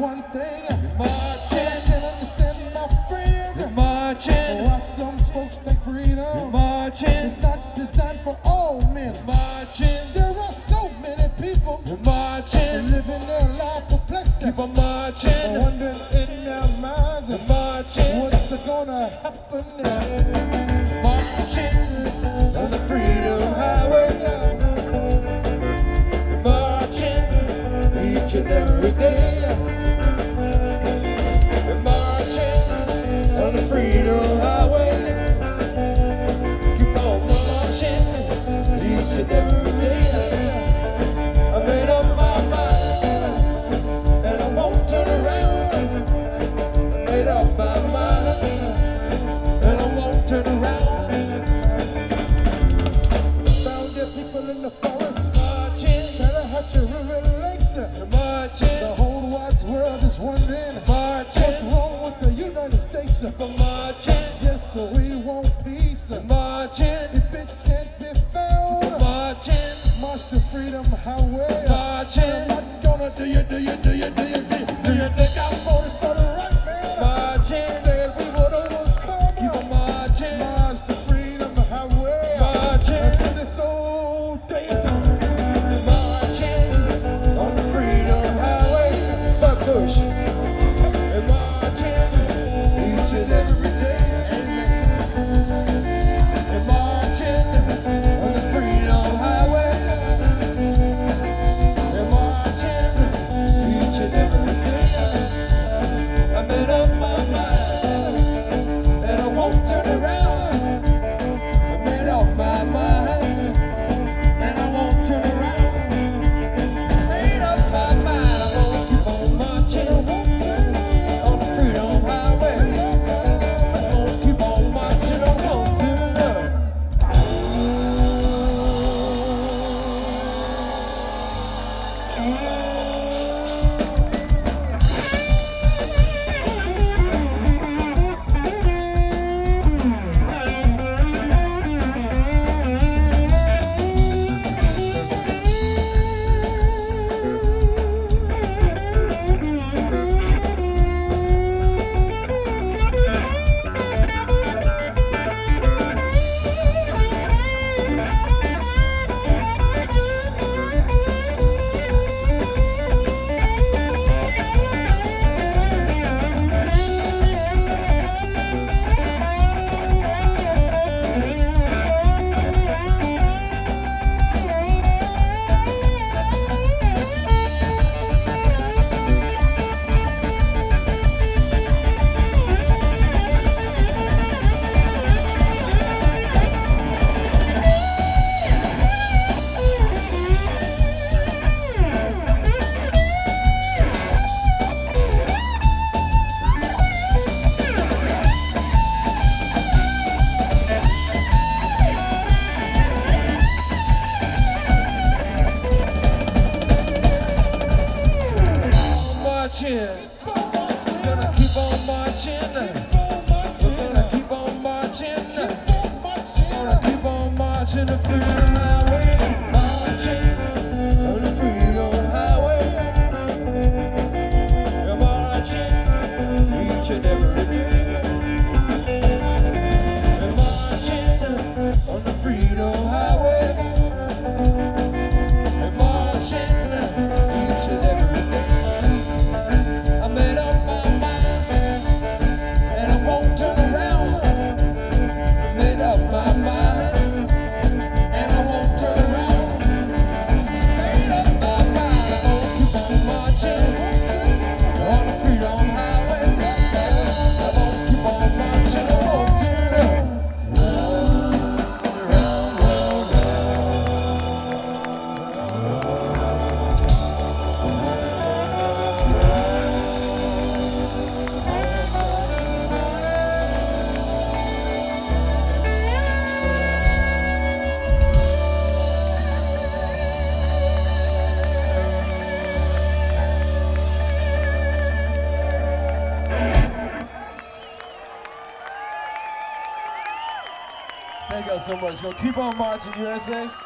one thing. We're marching. I can't understand my friends. We're marching. Why some folks think freedom We're marching. is not designed for all men. We're marching. There are so many people We're marching. living their life perplexed. Keep on marching. Wondering in their minds We're marching. what's gonna happen now. Marching on the freedom highway. We're marching each and every day. We're marching on the freedom highway. Keep on marching each and every day. I made up my mind and I won't turn around. I made up my mind and I won't turn around. Found your people in the forest, Marching, Chattahoochee River Lakes. marching, The whole wide world is wondering what's marching, wrong with the United States. marching, Yes, so we want peace. marching, If it can't be found, marching, march to Freedom Highway. marching, I'm not gonna do you think I'm voting for the right man? marching, Said we would overcome. keep on marching, March to Freedom Highway. marching, Until this old day is done. marching on the freedom highway. Fuck Bush. And marching each and every day. And marching on the freedom highway. And marching each and every day. I made up my mind and I won't turn around. I made up my mind and I won't turn around. Made up my mind, I'm gonna keep on marching on the freedom highway. I'm gonna keep on marching on to love. Marching, gonna keep on marching. We're gonna keep on marching. Gonna keep on marching the freedom highway. Marching on the freedom highway. We're marching each and every day. We're marching on the freedom highway. We're marching each and every day. I made up my mind and I won't turn around. I made up my mind and I won't turn around. Made up my mind, I'm gonna keep on marching on the freedom highway. I'm gonna keep on marching on to round, round, Thank y'all so much. Gonna keep on marching, USA.